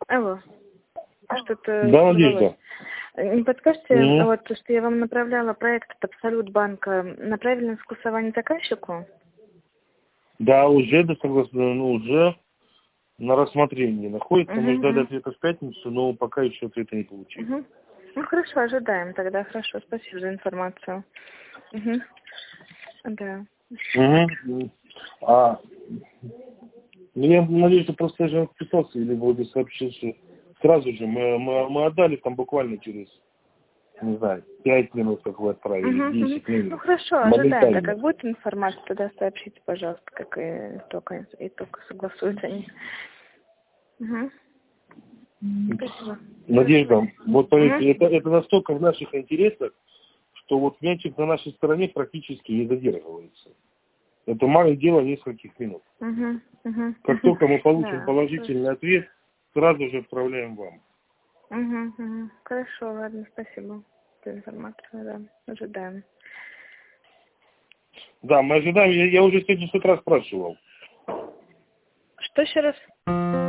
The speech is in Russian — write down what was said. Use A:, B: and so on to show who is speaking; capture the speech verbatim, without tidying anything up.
A: Алло. Что-то...
B: Да, Надежда.
A: Не подскажете,
B: Mm-hmm.
A: вот, что я вам направляла проект от Абсолют банка, направили на согласование заказчику?
B: Да, уже, да, согласно, ну, уже на рассмотрении находится.
A: Uh-huh,
B: Мы ждали
A: uh-huh.
B: ответа в пятницу, но пока еще ответа не получили.
A: Uh-huh. Ну, хорошо, ожидаем тогда. Хорошо, спасибо за информацию. Uh-huh. Да.
B: Угу. А, ну, я надеюсь, что просто я же отписался или вроде сообщил, что сразу же мы, мы, мы отдали там буквально через, не знаю, пять минут, как вы отправили,
A: Uh-huh,
B: десять
A: uh-huh.
B: минут.
A: Ну, хорошо, ожидаем. Так
B: Моментально.
A: как будет информация, тогда сообщите, пожалуйста, как и только, и только согласуются они. Угу. Спасибо.
B: Надежда, вот поверьте,
A: Uh-huh.
B: это, это настолько в наших интересах, что вот мячик на нашей стороне практически не задерживается. Это мало дело нескольких минут.
A: Uh-huh. Uh-huh.
B: Как только мы получим
A: Да,
B: положительный ответ, сразу же отправляем вам.
A: Угу, угу. Хорошо, ладно, спасибо за информацию, да, ожидаем.
B: Да, мы ожидаем, я, я уже сегодня с утра спрашивал.
A: Что еще раз?